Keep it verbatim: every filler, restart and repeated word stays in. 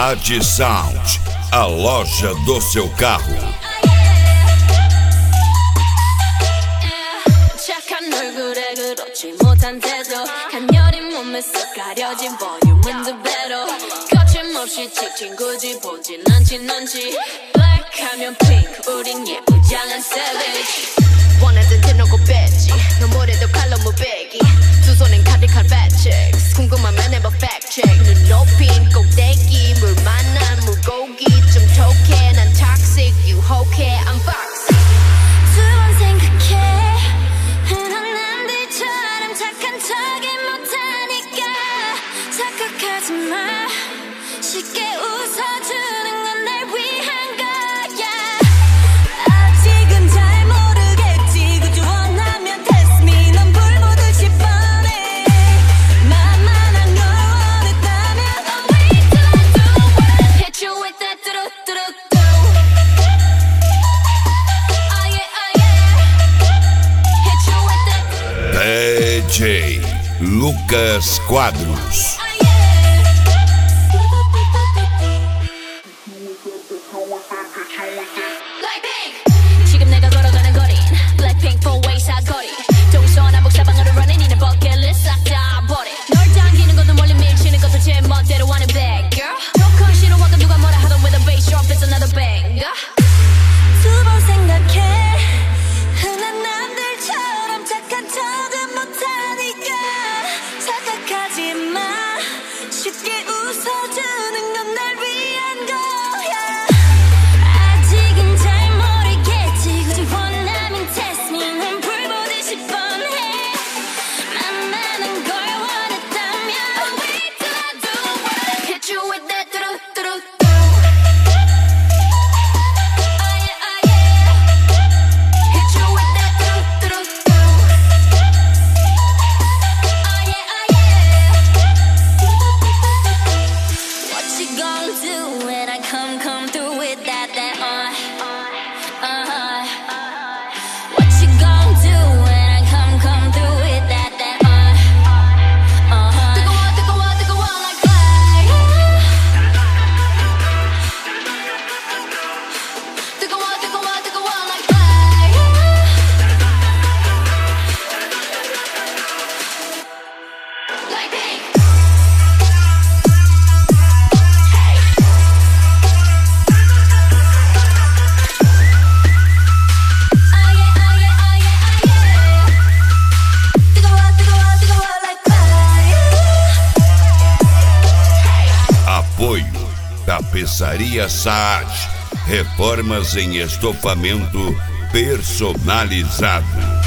Saad Sound, a loja do seu carro. 착한 얼굴에 그렇지 못한 태도, 간녀린 몸에서 가려진 볼륨은 두 배로, 거침없이 찍힌 굳이 보진 않지 넌지. Black 하면 pink, 우린 예쁘지 않은 savage. 원하던 대놓고 뺐지, 너무래도 칼로 무배기, 두 손엔 가득한 fat checks. 궁금하면 해봐 fact check. 눈 높인 꼭대기, 물 만난 물고기 좀 톡해. 난 toxic, 유혹해, I'm fox. 두 번 생각해, 흔한 남들처럼 착한 척이 못하니까. 착각하지 마, 쉽게 웃어주는 건 날 위한 거야. 아직은 잘 모르겠지, 그저 원하면 test me. 넌 불 보듯이 뻔해, 만만한 걸 원했다면. Oh wait till I do it, hit you with that 뚜루뚜루뚜. Oh yeah, oh yeah, hit you with that. D J Lucas Quadros. 지금 내가 걸어가는 거린 Blackpink four-way 사거리, 동서남북 사방으로 running 이는 버킷리스트 싹 다 버려. 널 당기는 것도 멀리 밀치는 것도 제 멋대로 하는 bad girl. 조금 싫어하고 누가 뭐라 하던 with a bass drop it's another banger. 두 번 생각해, 흔한 남들처럼 착한 척은 못하니까. 착각하지 마, 쉽게 웃어주는 건 날 위한 거야. 아직은 잘 모르겠지, 굳이 원하면 test me. 난 불 보듯이 뻔해, 만만한 걸 원했다면. Oh wait till I do it, hit you with that 뚜루뚜루뚜. Oh yeah, oh yeah, hit you with that 뚜루뚜루뚜. Oh yeah, oh yeah. What you gonna do when I come, come through with that, that, uh, uh-huh. What you gonna do when I come, come through with that, that, uh, uh-huh. 뜨거워, 뜨거워, 뜨거워 like fire. 뜨거워, 뜨거워, 뜨거워 like fire. Like pink. Oh yeah, oh yeah, oh yeah, oh yeah. 뜨거워, 뜨거워, 뜨거워 like fire. Apoio Tapeçaria Saad, reformas em estofamento personalizado.